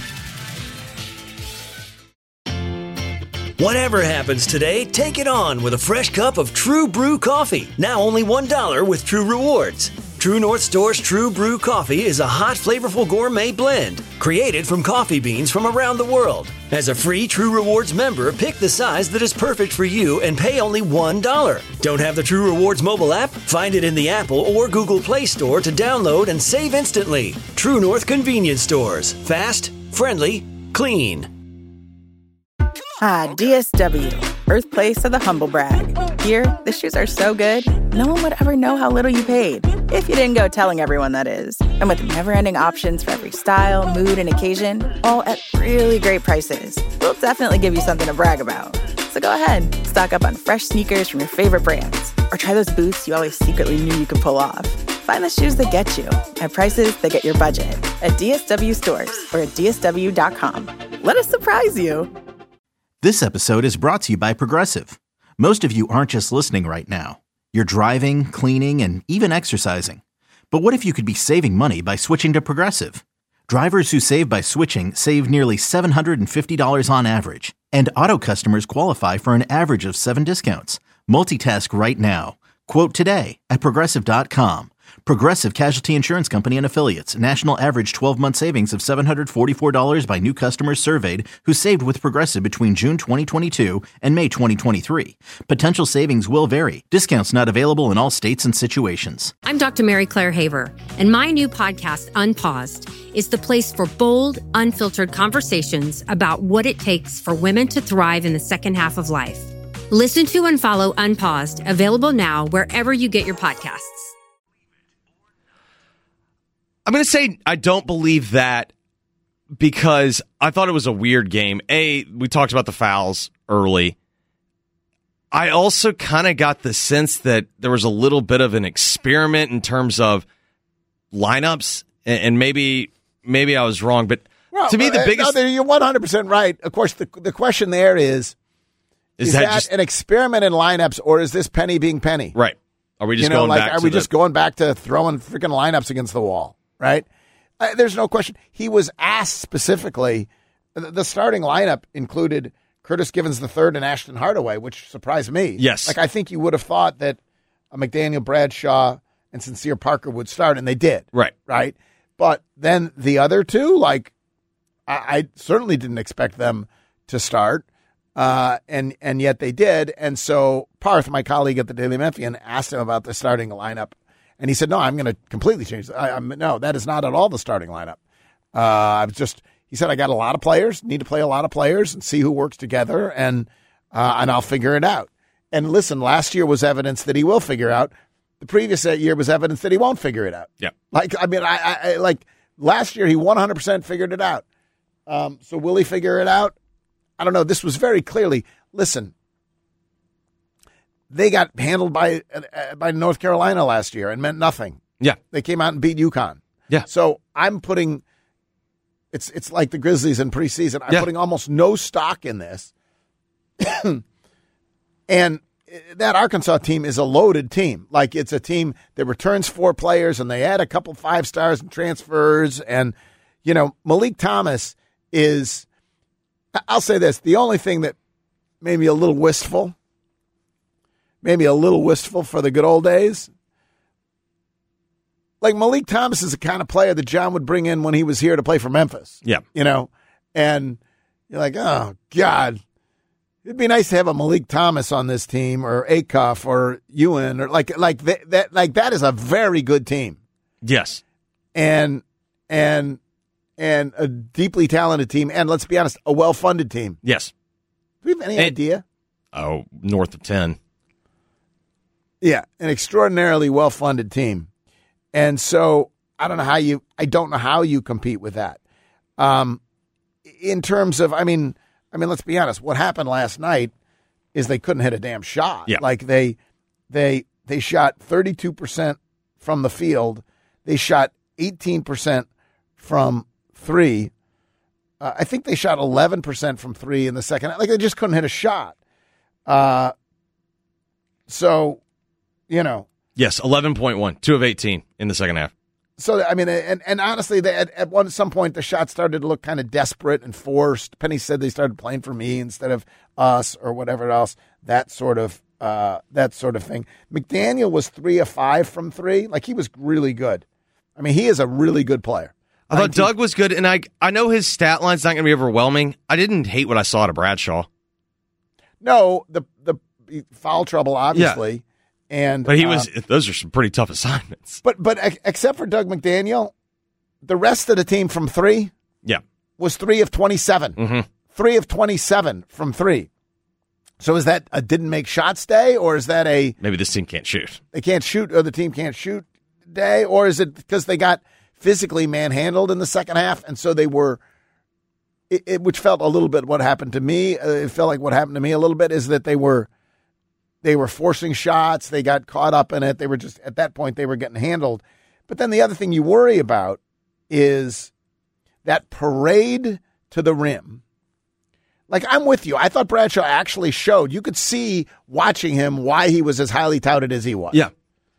Whatever happens today, take it on with a fresh cup of True Brew coffee. Now only one dollar with True Rewards. True North Store's True Brew coffee is a hot, flavorful gourmet blend created from coffee beans from around the world. As a free True Rewards member, pick the size that is perfect for you and pay only one dollar. Don't have the True Rewards mobile app? Find it in the Apple or Google Play Store to download and save instantly. True North Convenience Stores. Fast, friendly, clean. Ah, D S W, birthplace of the humble brag. Here, the shoes are so good, no one would ever know how little you paid. If you didn't go telling everyone, that is. And with never-ending options for every style, mood, and occasion, all at really great prices, we'll definitely give you something to brag about. So go ahead, stock up on fresh sneakers from your favorite brands, or try those boots you always secretly knew you could pull off. Find the shoes that get you at prices that get your budget at D S W stores or at D S W dot com. Let us surprise you. This episode is brought to you by Progressive. Most of you aren't just listening right now. You're driving, cleaning, and even exercising. But what if you could be saving money by switching to Progressive? Drivers who save by switching save nearly seven hundred fifty dollars on average. And auto customers qualify for an average of seven discounts. Multitask right now. Quote today at Progressive dot com. Progressive Casualty Insurance Company and Affiliates. National average twelve-month savings of seven hundred forty-four dollars by new customers surveyed who saved with Progressive between June twenty twenty-two and May twenty twenty-three. Potential savings will vary. Discounts not available in all states and situations. I'm Doctor Mary Claire Haver, and my new podcast, Unpaused, is the place for bold, unfiltered conversations about what it takes for women to thrive in the second half of life. Listen to and follow Unpaused, available now wherever you get your podcasts. I'm going to say I don't believe that because I thought it was a weird game. A, we talked about the fouls early. I also kind of got the sense that there was a little bit of an experiment in terms of lineups, and maybe maybe I was wrong, but Well, to me the uh, biggest no, you're one hundred percent right. Of course, the the question there is: is, Is, that, that, just an experiment in lineups, or is this penny being penny? right? Are we just you know, going like, back? are to we the, just going back to throwing freaking lineups against the wall? Right? Uh, there's no question. He was asked specifically. The, the starting lineup included Curtis Givens the third and Ashton Hardaway, which surprised me. Yes. Like I think you would have thought that uh, McDaniel, Bradshaw, and Sincere Parker would start, and they did. Right. Right. But then the other two, like I, I certainly didn't expect them to start. Uh, and and yet they did. And so Parth, my colleague at the Daily Memphian, asked him about the starting lineup. And he said, no, I'm going to completely change. I, I'm, no, that is not at all the starting lineup. Uh, I've just, he said, I got a lot of players, need to play a lot of players and see who works together, and uh, and I'll figure it out. And listen, last year was evidence that he will figure out. The previous year was evidence that he won't figure it out. Yeah. Like, I mean, I, I, I like last year he one hundred percent figured it out. Um, so will he figure it out? I don't know. This was very clearly, listen, they got handled by uh, by North Carolina last year and meant nothing. Yeah. They came out and beat UConn. Yeah. So I'm putting, it's it's like the Grizzlies in preseason. I'm yeah. putting almost no stock in this. And that Arkansas team is a loaded team. Like, it's a team that returns four players, and they add a couple five stars and transfers. And, you know, Malik Thomas is, I'll say this, the only thing that made me a little wistful, maybe a little wistful for the good old days, like Malik Thomas is the kind of player that John would bring in when he was here to play for Memphis. Yeah. You know, and you're like, oh, God. It'd be nice to have a Malik Thomas on this team, or Acuff, or Ewan, or like like that, that like that is a very good team. Yes, and and and a deeply talented team, and let's be honest, a well funded team. Yes. Do we have any and, idea? Oh, north of ten. Yeah, an extraordinarily well funded team, and so I don't know how you I don't know how you compete with that. Um, in terms of, I mean. I mean, let's be honest. What happened last night is they couldn't hit a damn shot. Yeah. Like they, they, they shot thirty-two percent from the field. They shot eighteen percent from three. Uh, I think they shot eleven percent from three in the second. Like, they just couldn't hit a shot. Uh, so, you know. Yes, eleven point one, two of eighteen in the second half. So, I mean, and, and honestly, they, at, at one some point, the shots started to look kind of desperate and forced. Penny said they started playing for me instead of us, or whatever else, that sort of uh, that sort of thing. McDaniel was three of five from three. Like, he was really good. I mean, he is a really good player. I thought nineteen Doug was good, and I I know his stat line's not going to be overwhelming. I didn't hate what I saw out of Bradshaw. No, the the foul trouble, obviously. Yeah. And, but he was; uh, those are some pretty tough assignments. But but except for Doug McDaniel, the rest of the team from three, yeah, was three of twenty-seven. Mm-hmm. Three of twenty-seven from three. So is that a didn't make shots day, or is that a maybe this team can't shoot? They can't shoot, or the team can't shoot day, or is it because they got physically manhandled in the second half, and so they were, it, it, which felt a little bit what happened to me. Uh, it felt like what happened to me a little bit is that they were. They were forcing shots. They got caught up in it. They were just, at that point, they were getting handled. But then the other thing you worry about is that parade to the rim. Like, I'm with you. I thought Bradshaw actually showed. You could see watching him why he was as highly touted as he was. Yeah.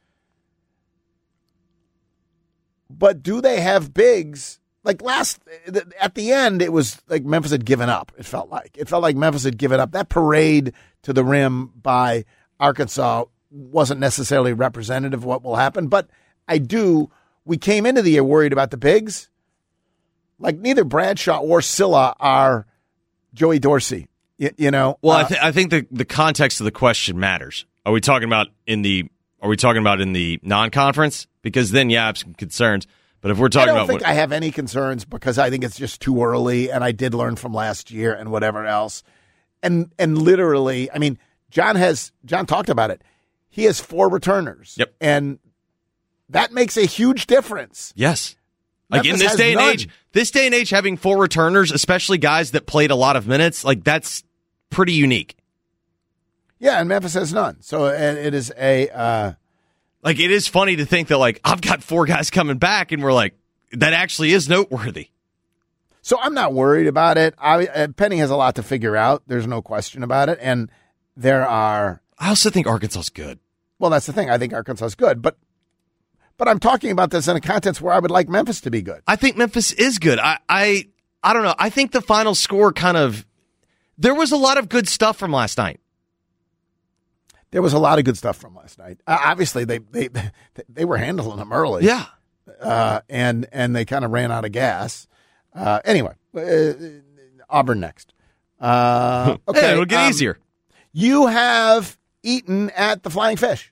But do they have bigs? Like last, at the end, it was like Memphis had given up, it felt like. It felt like Memphis had given up. That parade to the rim by Arkansas wasn't necessarily representative of what will happen. But I do, we came into the year worried about the bigs. Like, neither Bradshaw or Silla are Joey Dorsey, you, you know? Well, uh, I, th- I think the, the context of the question matters. Are we talking about in the, are we talking about in the non-conference? Because then, yeah, I have some concerns. But if we're talking I don't about think what, I have any concerns, because I think it's just too early, and I did learn from last year and whatever else. And and literally, I mean, John has John talked about it. He has four returners. Yep. And that makes a huge difference. Yes. Like, Memphis in this has day and none. age, this day and age, having four returners, especially guys that played a lot of minutes, like, that's pretty unique. Yeah, and Memphis has none. So and it is a uh, like, it is funny to think that, like, I've got four guys coming back, and we're like, that actually is noteworthy. So I'm not worried about it. I, uh, Penny has a lot to figure out. There's no question about it. And there are. I also think Arkansas is good. Well, that's the thing. I think Arkansas is good, but but I'm talking about this in a context where I would like Memphis to be good. I think Memphis is good. I I I don't know. I think the final score kind of, there was a lot of good stuff from last night. There was a lot of good stuff from last night. Uh, obviously, they they they were handling them early. Yeah, uh, and and they kind of ran out of gas. Uh, anyway, uh, Auburn next. Uh, okay, hey, it'll get um, easier. You have eaten at the Flying Fish.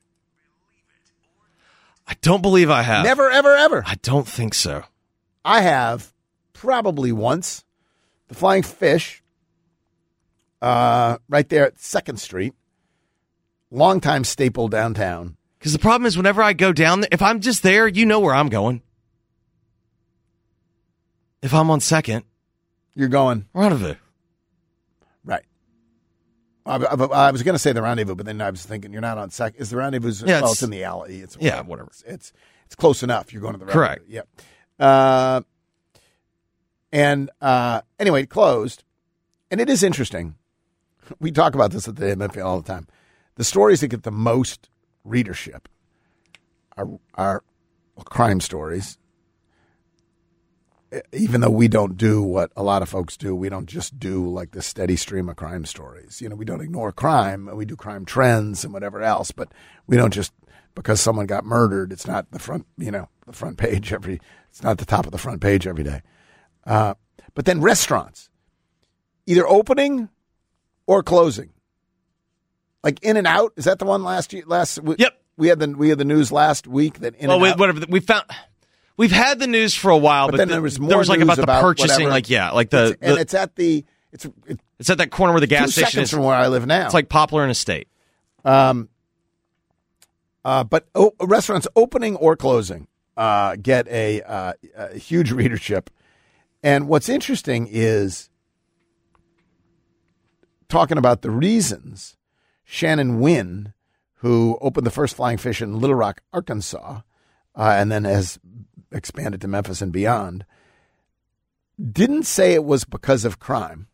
I don't believe I have. Never, ever, ever. I don't think so. I have probably once. The Flying Fish, uh, right there at Second Street. longtime staple downtown. Because the problem is whenever I go down there, if I'm just there, you know where I'm going. If I'm on Second, you're going Rendezvous. Right. I, I, I was going to say the Rendezvous, but then I was thinking you're not on Second. Is the Rendezvous? Yeah, well, it's, it's in the alley. It's yeah, whatever. It's, it's it's close enough. You're going to the Rendezvous. Correct. Yep. Uh, and uh, anyway, it closed, and it is interesting. We talk about this at the M F A all the time. The stories that get the most readership are are crime stories. Even though we don't do what a lot of folks do, we don't just do like this steady stream of crime stories. You know, we don't ignore crime. We do crime trends and whatever else, but we don't just, because someone got murdered, it's not the front, you know, the front page every, it's not the top of the front page every day. Uh, but then restaurants, either opening or closing. Like In-N-Out, is that the one last year? Last, we, yep. We had the, we had the news last week that In-N-Out. Well, we, whatever, we found... We've had the news for a while, but, but then the, there was more there was like news about the about purchasing, whatever. like yeah, like the, it's, and the it's at the it's it, it's at that corner where the gas two station seconds is. From where I live now. It's like Poplar and Estate. Um, uh, but oh, restaurants opening or closing uh, get a, uh, a huge readership, and what's interesting is talking about the reasons. Shannon Wynn, who opened the first Flying Fish in Little Rock, Arkansas, uh, and then has expanded to Memphis and beyond, didn't say it was because of crime.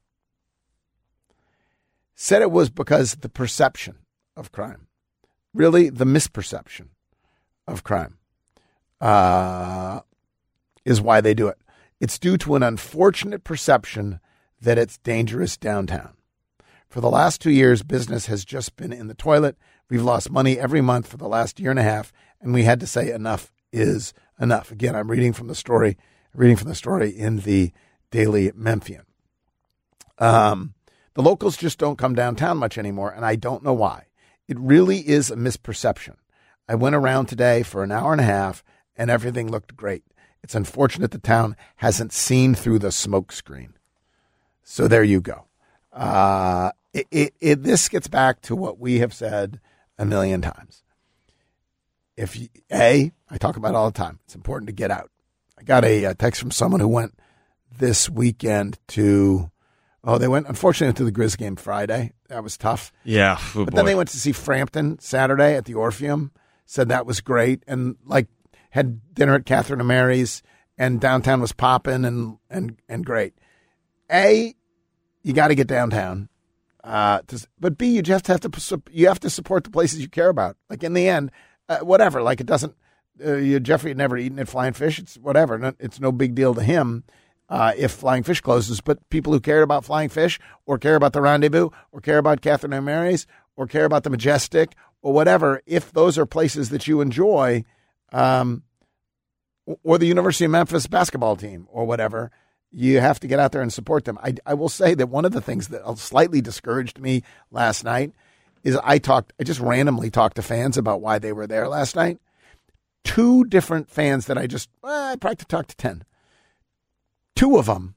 Said it was because the perception of crime. Really, the misperception of crime uh, is why they do it. It's due to an unfortunate perception that it's dangerous downtown. For the last two years, business has just been in the toilet. We've lost money every month for the last year and a half, and we had to say enough is enough. Again, I'm reading from the story, reading from the story in the Daily Memphian. Um, the locals just don't come downtown much anymore, and I don't know why. It really is a misperception. I went around today for an hour and a half, and everything looked great. It's unfortunate the town hasn't seen through the smoke screen. So there you go. Uh, it, it, it, this gets back to what we have said a million times. If you, A, I talk about it all the time. It's important to get out. I got a, a text from someone who went this weekend to, oh, they went, unfortunately, to the Grizz game Friday. That was tough. Yeah. Oh, but boy. then they went to see Frampton Saturday at the Orpheum, said that was great, and like had dinner at Catherine and Mary's, and downtown was popping and, and, and great. A, you got to get downtown. Uh, to, but B, you just have to, you have to support the places you care about. Like in the end, Uh, whatever, like it doesn't, uh, you, Jeffrey had never eaten at Flying Fish. It's whatever. No, it's no big deal to him uh, if Flying Fish closes. But people who care about Flying Fish or care about the Rendezvous or care about Catherine and Mary's or care about the Majestic or whatever, if those are places that you enjoy, um, or the University of Memphis basketball team or whatever, you have to get out there and support them. I, I will say that one of the things that slightly discouraged me last night is I talked, I just randomly talked to fans about why they were there last night. Two different fans that I just, well, I probably talked to ten. Two of them,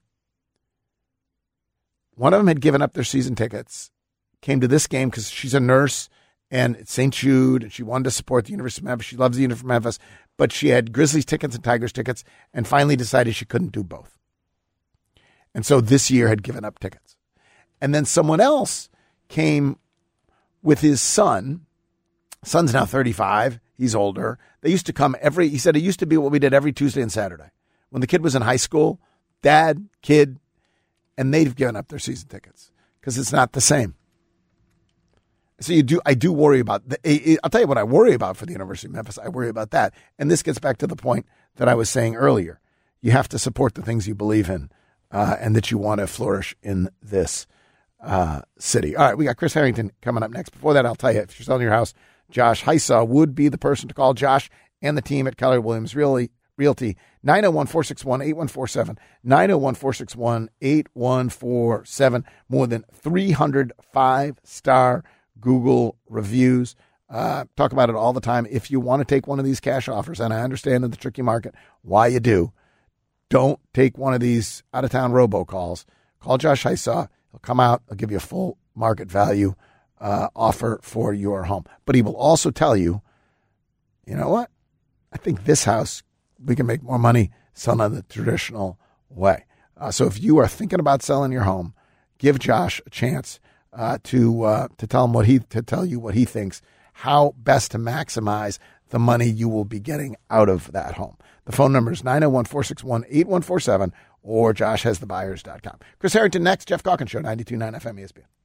one of them had given up their season tickets, came to this game because she's a nurse and it's Saint Jude and she wanted to support the University of Memphis. She loves the University of Memphis, but she had Grizzlies tickets and Tigers tickets and finally decided she couldn't do both. And so this year had given up tickets. And then someone else came with his son. Son's now thirty-five. He's older. They used to come every, he said it used to be what we did every Tuesday and Saturday. When the kid was in high school, dad, kid, and they've given up their season tickets because it's not the same. So you do, I do worry about, the, I'll tell you what I worry about for the University of Memphis. I worry about that. And this gets back to the point that I was saying earlier. You have to support the things you believe in uh, and that you want to flourish in this Uh, city. All right, we got Chris Harrington coming up next. Before that, I'll tell you, if you're selling your house, Josh Hysaw would be the person to call. Josh and the team at Keller Williams Realty, Realty nine oh one, four six one, eight one four seven, nine oh one, four six one, eight one four seven. More than three hundred five-star Google reviews. Uh, talk about it all the time. If you want to take one of these cash offers, and I understand in the tricky market why you do, don't take one of these out-of-town robocalls. Call Josh Hysaw. He'll come out. He'll give you a full market value uh, offer for your home. But he will also tell you, you know what? I think this house, we can make more money selling it the traditional way. Uh, so if you are thinking about selling your home, give Josh a chance uh, to uh, to tell him what he to tell you what he thinks, how best to maximize the money you will be getting out of that home. The phone number is nine oh one, four six one, eight one four seven or josh has the buyers dot com. Chris Harrington next, Jeff Calkins Show, ninety-two point nine F M E S P N.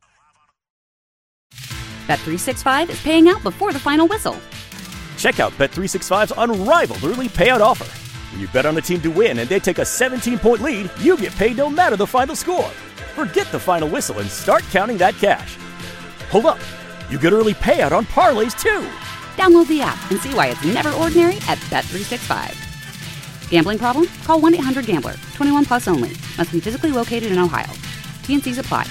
Bet three sixty-five is paying out before the final whistle. Check out Bet three sixty-five's unrivaled early payout offer. When you bet on a team to win and they take a seventeen-point lead, you get paid no matter the final score. Forget the final whistle and start counting that cash. Hold up. You get early payout on parlays, too. Download the app and see why it's never ordinary at Bet three sixty-five. Gambling problem? Call one eight hundred gambler. twenty-one plus only. Must be physically located in Ohio. T and C's apply.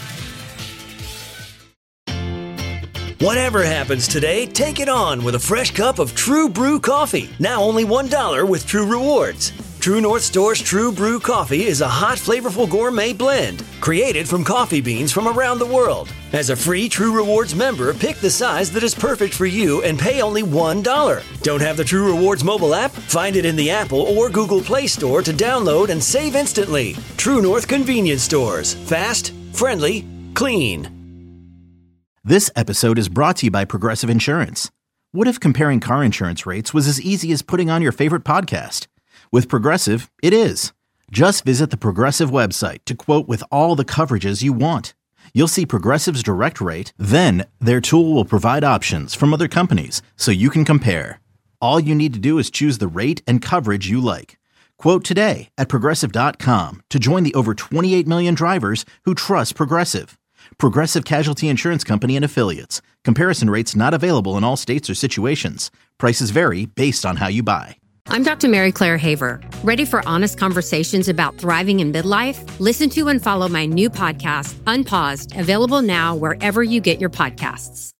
Whatever happens today, take it on with a fresh cup of True Brew coffee. Now only one dollar with True Rewards. True North Store's True Brew coffee is a hot, flavorful gourmet blend created from coffee beans from around the world. As a free True Rewards member, pick the size that is perfect for you and pay only one dollar. Don't have the True Rewards mobile app? Find it in the Apple or Google Play Store to download and save instantly. True North Convenience Stores. Fast, friendly, clean. This episode is brought to you by Progressive Insurance. What if comparing car insurance rates was as easy as putting on your favorite podcast? With Progressive, it is. Just visit the Progressive website to quote with all the coverages you want. You'll see Progressive's direct rate, then their tool will provide options from other companies so you can compare. All you need to do is choose the rate and coverage you like. Quote today at Progressive dot com to join the over twenty-eight million drivers who trust Progressive. Progressive Casualty Insurance Company and Affiliates. Comparison rates not available in all states or situations. Prices vary based on how you buy. I'm Doctor Mary Claire Haver. Ready for honest conversations about thriving in midlife? Listen to and follow my new podcast, Unpaused, available now wherever you get your podcasts.